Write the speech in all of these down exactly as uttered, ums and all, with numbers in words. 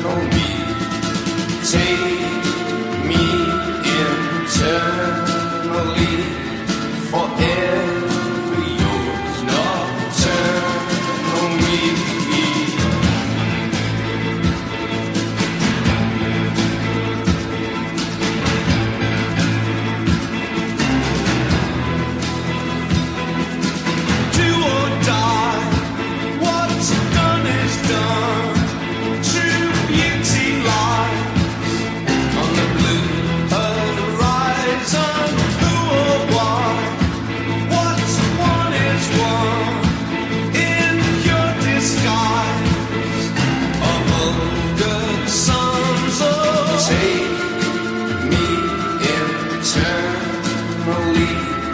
eternally. Take me internally, forever yours, nocturnally. Do or die, what's done is done. True beauty lies on the blue horizon. Who or why? What's one is one in pure disguise of vulgar sons of. Take me internally,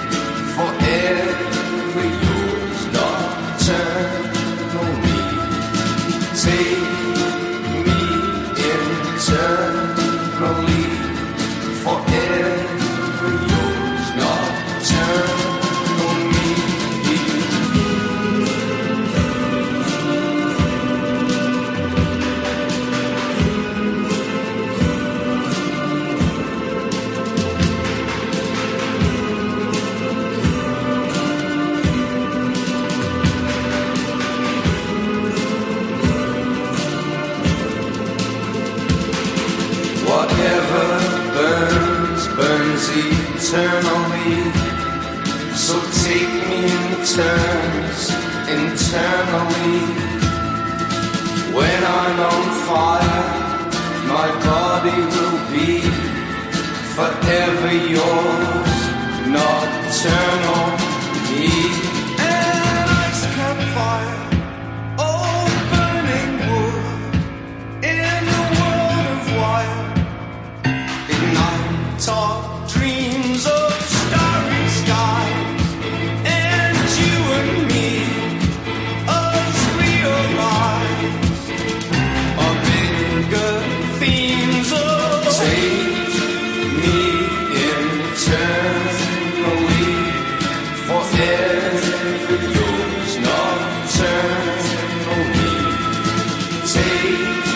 forever yours, nocturnally. Take me internally, forever yours, nocturnally. Whatever burns, burns eternally. So take me in turns, internally. When I'm on fire, my body will be forever yours, nocturnally. An ice campfire, all burning wood, in a world of wire. Ignite our dreams of starry skies, and you and me, us realize our bigger themes of. Take me internally, forever yours, nocturnally. Take